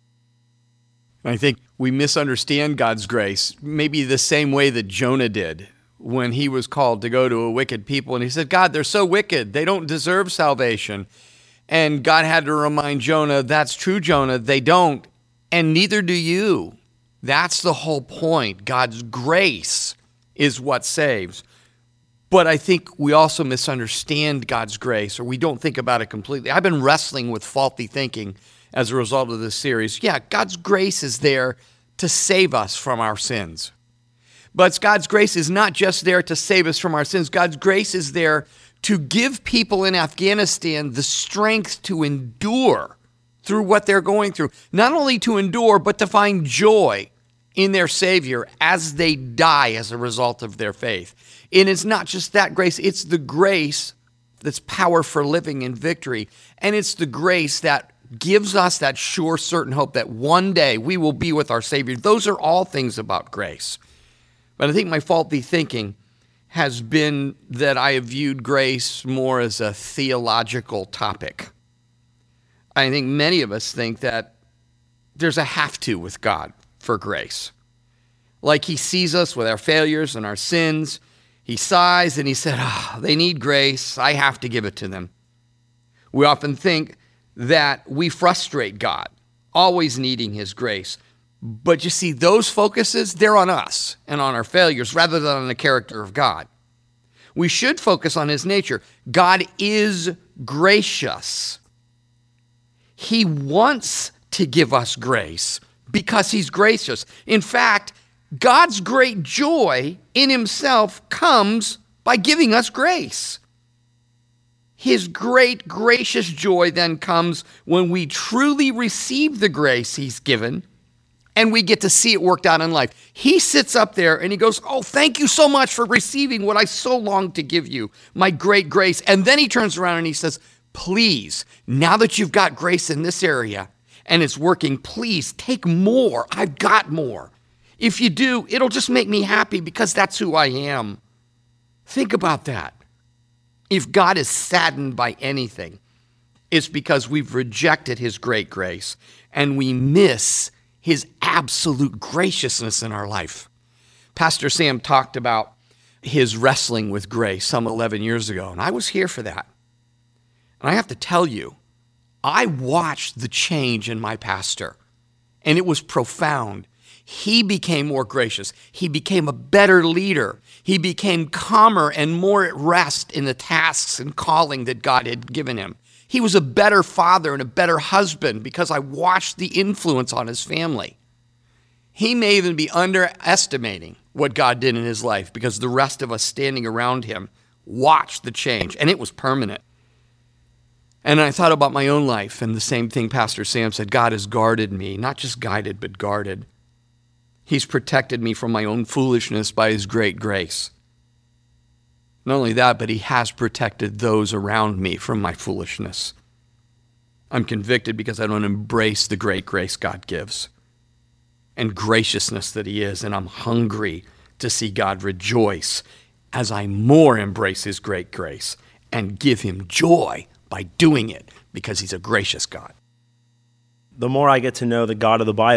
I think we misunderstand God's grace, maybe the same way that Jonah did when he was called to go to a wicked people. And he said, God, they're so wicked. They don't deserve salvation. And God had to remind Jonah, that's true, Jonah. They don't, and neither do you. That's the whole point. God's grace is what saves. But I think we also misunderstand God's grace, or we don't think about it completely. I've been wrestling with faulty thinking as a result of this series. Yeah, God's grace is there to save us from our sins. But God's grace is not just there to save us from our sins. God's grace is there to give people in Afghanistan the strength to endure through what they're going through. Not only to endure, but to find joy in their Savior as they die as a result of their faith. And it's not just that grace, it's the grace that's power for living in victory. And it's the grace that gives us that sure, certain hope that one day we will be with our Savior. Those are all things about grace. But I think my faulty thinking has been that I have viewed grace more as a theological topic. I think many of us think that there's a have to with God for grace. Like he sees us with our failures and our sins. He sighs and he said, oh, they need grace. I have to give it to them. We often think that we frustrate God, always needing his grace. But you see, those focuses, they're on us and on our failures rather than on the character of God. We should focus on his nature. God is gracious. He wants to give us grace because he's gracious. In fact, God's great joy in himself comes by giving us grace. His great gracious joy then comes when we truly receive the grace he's given and we get to see it worked out in life. He sits up there and he goes, oh, thank you so much for receiving what I so longed to give you, my great grace. And then he turns around and he says, please, now that you've got grace in this area and it's working, please take more. I've got more. If you do, it'll just make me happy because that's who I am. Think about that. If God is saddened by anything, it's because we've rejected his great grace and we miss his absolute graciousness in our life. Pastor Sam talked about his wrestling with grace some eleven years ago, and I was here for that. And I have to tell you, I watched the change in my pastor, and it was profound. He became more gracious. He became a better leader. He became calmer and more at rest in the tasks and calling that God had given him. He was a better father and a better husband because I watched the influence on his family. He may even be underestimating what God did in his life because the rest of us standing around him watched the change, and it was permanent. And I thought about my own life, and the same thing Pastor Sam said, God has guarded me, not just guided, but guarded. He's protected me from my own foolishness by his great grace. Not only that, but he has protected those around me from my foolishness. I'm convicted because I don't embrace the great grace God gives and graciousness that he is, and I'm hungry to see God rejoice as I more embrace his great grace and give him joy by doing it because he's a gracious God. The more I get to know the God of the Bible,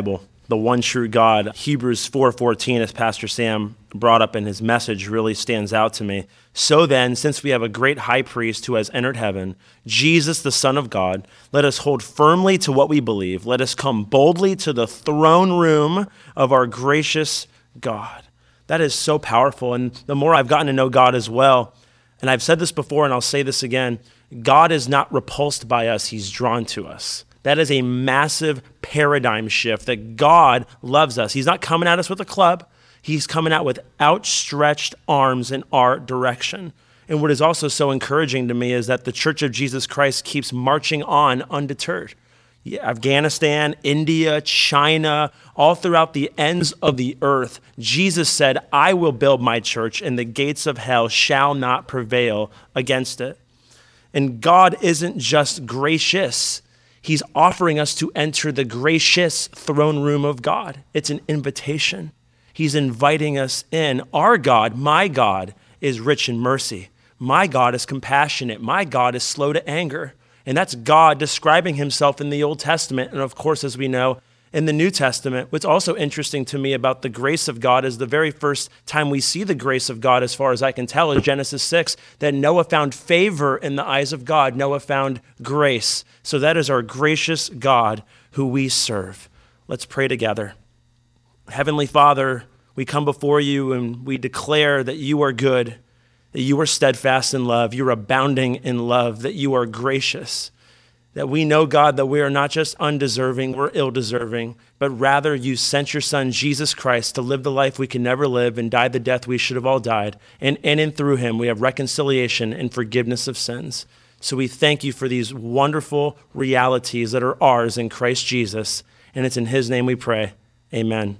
the one true God. Hebrews four fourteen, as Pastor Sam brought up in his message, really stands out to me. So then, since we have a great high priest who has entered heaven, Jesus, the Son of God, let us hold firmly to what we believe. Let us come boldly to the throne room of our gracious God. That is so powerful. And the more I've gotten to know God as well, and I've said this before and I'll say this again, God is not repulsed by us, he's drawn to us. That is a massive paradigm shift, that God loves us. He's not coming at us with a club. He's coming out with outstretched arms in our direction. And what is also so encouraging to me is that the Church of Jesus Christ keeps marching on undeterred. Afghanistan, India, China, all throughout the ends of the earth, Jesus said, I will build my church and the gates of hell shall not prevail against it. And God isn't just gracious. He's offering us to enter the gracious throne room of God. It's an invitation. He's inviting us in. Our God, my God, is rich in mercy. My God is compassionate. My God is slow to anger. And that's God describing himself in the Old Testament. And of course, as we know, in the New Testament, what's also interesting to me about the grace of God is the very first time we see the grace of God, as far as I can tell, is Genesis six, that Noah found favor in the eyes of God. Noah found grace. So that is our gracious God who we serve. Let's pray together. Heavenly Father, we come before you and we declare that you are good, that you are steadfast in love, you're abounding in love, that you are gracious, that we know, God, that we are not just undeserving, we're ill-deserving, but rather you sent your Son, Jesus Christ, to live the life we can never live and die the death we should have all died. And in and through him, we have reconciliation and forgiveness of sins. So we thank you for these wonderful realities that are ours in Christ Jesus. And it's in his name we pray. Amen.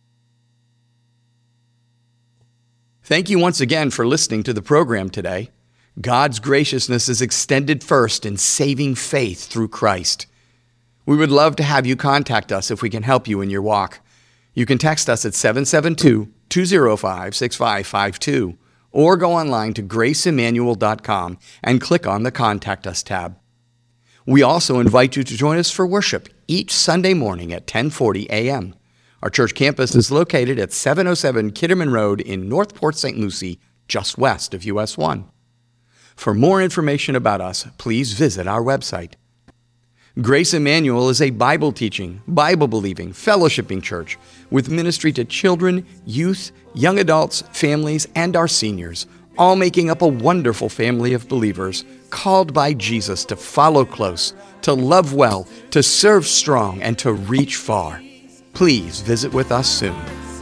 Thank you once again for listening to the program today. God's graciousness is extended first in saving faith through Christ. We would love to have you contact us if we can help you in your walk. You can text us at seven seven two, two zero five, six five five two or go online to grace emmanuel dot com and click on the Contact Us tab. We also invite you to join us for worship each Sunday morning at ten forty a.m. Our church campus is located at seven oh seven Kitterman Road in North Port Saint Lucie, just west of U S one. For more information about us, please visit our website. Grace Emmanuel is a Bible-teaching, Bible-believing, fellowshipping church with ministry to children, youth, young adults, families, and our seniors, all making up a wonderful family of believers called by Jesus to follow close, to love well, to serve strong, and to reach far. Please visit with us soon.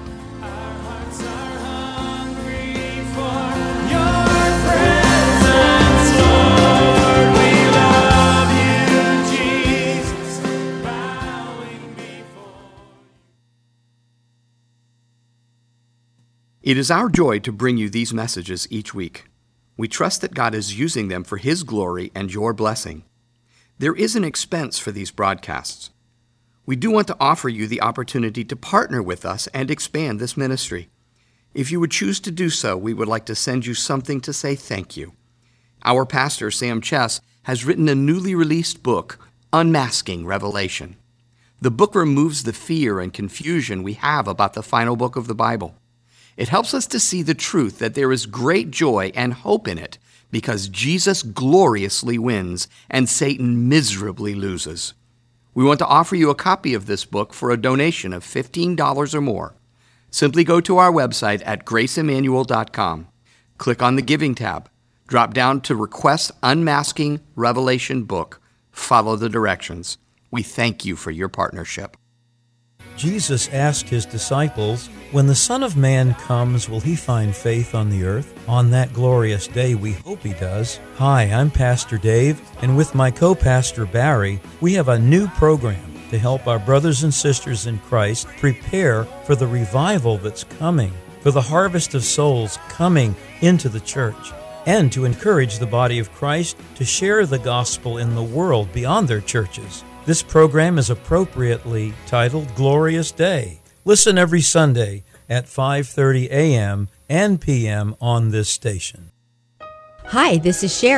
It is our joy to bring you these messages each week. We trust that God is using them for His glory and your blessing. There is an expense for these broadcasts. We do want to offer you the opportunity to partner with us and expand this ministry. If you would choose to do so, we would like to send you something to say thank you. Our pastor, Sam Chess, has written a newly released book, Unmasking Revelation. The book removes the fear and confusion we have about the final book of the Bible. It helps us to see the truth that there is great joy and hope in it because Jesus gloriously wins and Satan miserably loses. We want to offer you a copy of this book for a donation of fifteen dollars or more. Simply go to our website at grace emmanuel dot com. Click on the Giving tab. Drop down to Request Unmasking Revelation Book. Follow the directions. We thank you for your partnership. Jesus asked his disciples, "When the Son of Man comes, will he find faith on the earth?" On that glorious day, we hope he does. Hi, I'm Pastor Dave, and with my co-pastor Barry, we have a new program to help our brothers and sisters in Christ prepare for the revival that's coming, for the harvest of souls coming into the church, and to encourage the body of Christ to share the gospel in the world beyond their churches. This program is appropriately titled Glorious Day. Listen every Sunday at five thirty a.m. and p m on this station. Hi, this is Sherry.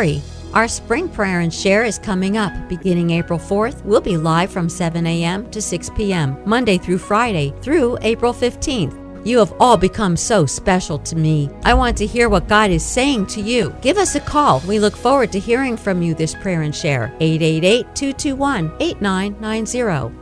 Our Spring Prayer and Share is coming up. Beginning April fourth, we'll be live from seven a.m. to six p.m., Monday through Friday, through April fifteenth. You have all become so special to me. I want to hear what God is saying to you. Give us a call. We look forward to hearing from you this Prayer and Share. eight eight eight, two two one, eight nine nine zero.